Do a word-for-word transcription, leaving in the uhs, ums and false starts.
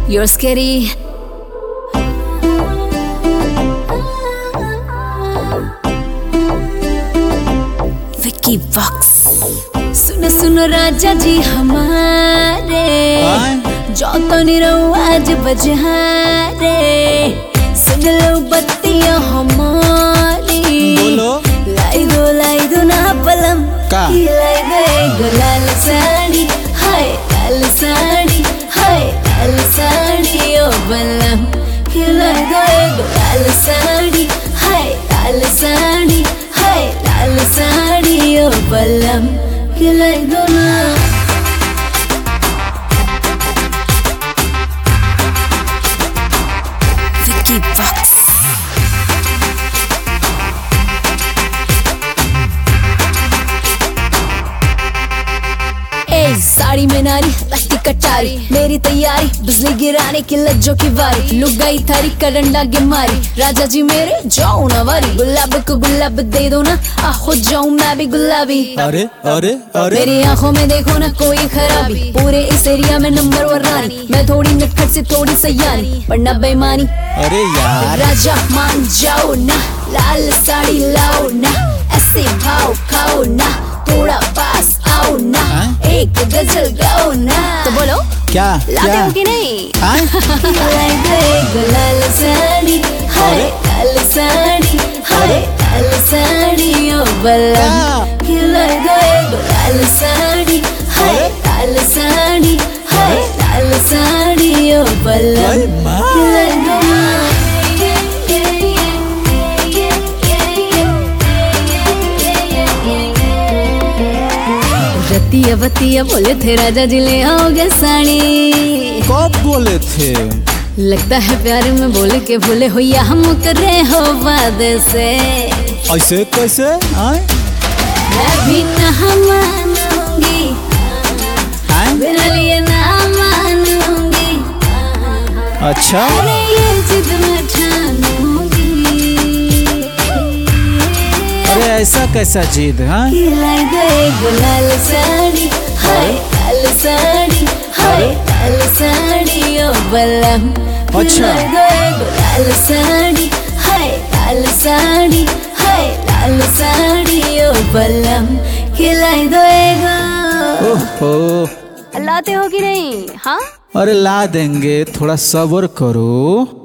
You're scary. Vicky Vox. सुनो सुनो राजा जी हमारे, जो तो निरो आज बजारे। सुन लो बत्तियां हमारी, लाई दो लाई दो ना पलम, लाई दो एक लाल साड़ी, हाय लाल साड़ी, हाय लाल साड़ी ओ बलम, लाई दो एक लाल साड़ी, हाय लाल साड़ी, हाय लाल साड़ी ओ बलम, लाई दो ना। Vicky Vox. साड़ी में नारी लगती कटारी, मेरी तैयारी बिजली गिराने की लज्जों की वारी। लुक गई थारी करंडा के मारी, राजा जी मेरे जाओ ना वारी। गुलाब को गुलाब दे दो ना, आखो जाऊं मैं भी गुलाबी। अरे अरे अरे मेरी आंखों में देखो ना कोई खराबी, पूरे इस एरिया में नंबर वन रानी। मैं थोड़ी नटखट से थोड़ी सयानी, पर ना बेईमानी। अरे यार राजा मान जाओ ना, लाल साड़ी लाओ ना, ऐसे भाव खाओ ना, थोड़ा पास आओ ना, एक गजल गाओ ना। तो बोलो क्या लाते क्या? हो कि नहीं? लाई दो एक लाल साड़ी, हाय लाल साड़ी, हाय लाल साड़ी ओ बलम, लाई दो एक लाल साड़ी, हाय लाल साड़ी, हाय लाल साड़ी ओ बलम, लाई दो ना। रतिया बतिया बोले थे राजा जी ले आओगे साड़ी, कब बोले थे? लगता है प्यार में बोले के भूले हो या हम करे हो वादे से। ऐसे कैसे? आए? मैं भी ना मानूंगी, बिना लिए ना मानूंगी। अच्छा अरे ये जिद मैं ठानूंगी। अरे ऐसा कैसा जिद? हाँ लाई दो एक लाल साड़ी, हाय लाल साड़ी, हाय लाल साड़ी ओ बलम, अच्छा लाई दो एक लाल साड़ी, हाय लाल साड़ी, हाय लाल साड़ी ओ बलम, खिलाई दो एक। ओहो लाते हो कि नहीं? हाँ अरे ला देंगे, थोड़ा सब्र करो।